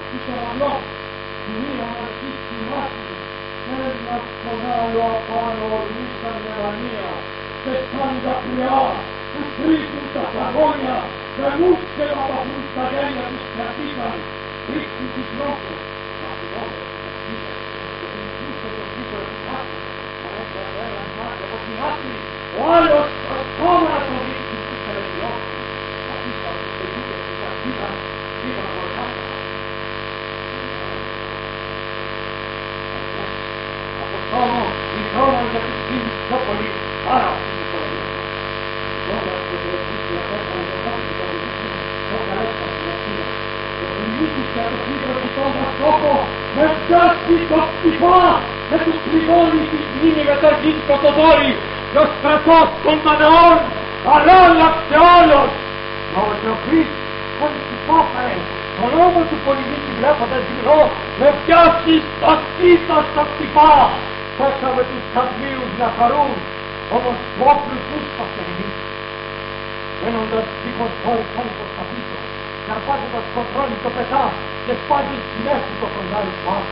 του κεραυνό, μία μαζί κοιμάται, ένα στον άλλο απάνω ορμήσαν μελανία, και σαν δακρυά που τρίζουν τα παγόνια, βελούσε να παθούν στα γένια τους κρατήκαν, ρίξουν τους νόχους, να πηγώνουν τους ευθύμες, και την πλούσιο το κύτο επικάτω, μα έτσι απέραν μάτια από την άκρη, ο άλλος ακόμα να τον ρίξει στους τελετιώσεις, μα πίσω από τους τελίτες που κρατήκαν, πήγαν γορκάτα. Από τόμο, ειδώναν για τους φίλους πιο πολύ, πάρα αυτοί οι πολεμοί. Ειδώναν και τελετήσει απέφεραν το κόψη των ειδήσεων, το καλέστα στην Αθήνα. Και πλημμύτησε από σύγκρο κοιτώντας τόπο, με πιάσει το χτυπά, με τους πληγώνει τη μνήμη με το γύσκο το δόρυ, και ο στρατός των Μανεών αλόλαψε όλος. Μα ο Θεοφρής, σαν χτυπάφαε, τον νόμο του πολυμήτη βλέποντας γυρό, με πιάσει στα κοίτα στο χτυπά. Πέσαμε τους καπνίους να χαρούν, όμως του όπλου τους παστερινείς. Μένοντας δίχως χώρησαν προς τα πίσω, και αρπάζοντας κοντρώνει το πετά, και σπάζει στη μέση το κοντάρι του άμου.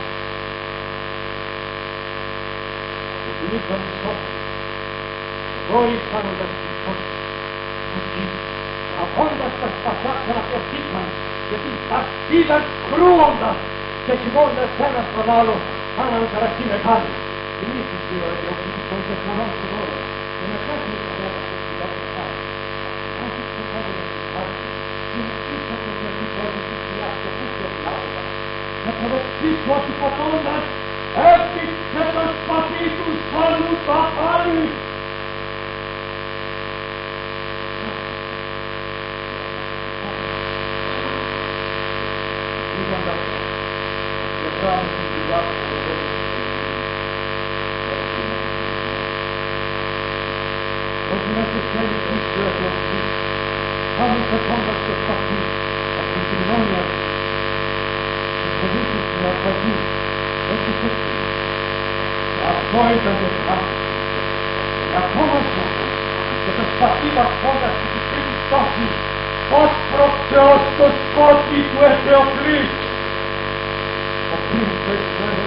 Και κινήθαν τους όπλους, και δόροι κάνοντας τις κότσες, που εκεί, αφώντας τα σπαθιά ξαναπιαστήκαν, και τις ταξίδας κρούοντας, και κοιμώντας ένας τον άλλο, κάναν καραχή μεγάλη. Κινήθησε ο Ελαιοπλής των τεχνανών του δώρο, και με κάθε μητρέρα που σκυλώσει πάλι. Άχι που κόβουνε τις πάλι, και με πίσω από την επιπόδη της φυλάς και πούσιο πλάβοντα, και από δεξίσου αντιποτώντας, έπτυξε το σπαθί του όλου το αφάλι. Λίγοντας, και πράγμα την δουλειά του προδότης, ότι μέσα θέλει πίσω Ελαιοπλής, κάμουν πετώντας το σπαθί από την κοινωνία του, και κοβήσεις την αρπαγή, έτσι φεύγει. Και αυτό ήταν το σπάθι. Και ακόμα αυτό, και το σπαθί βαθώντας την τρίτη στάση, όσπρωξε ως το σκότι του Ελαιοπλής. Ο πρίγκιπας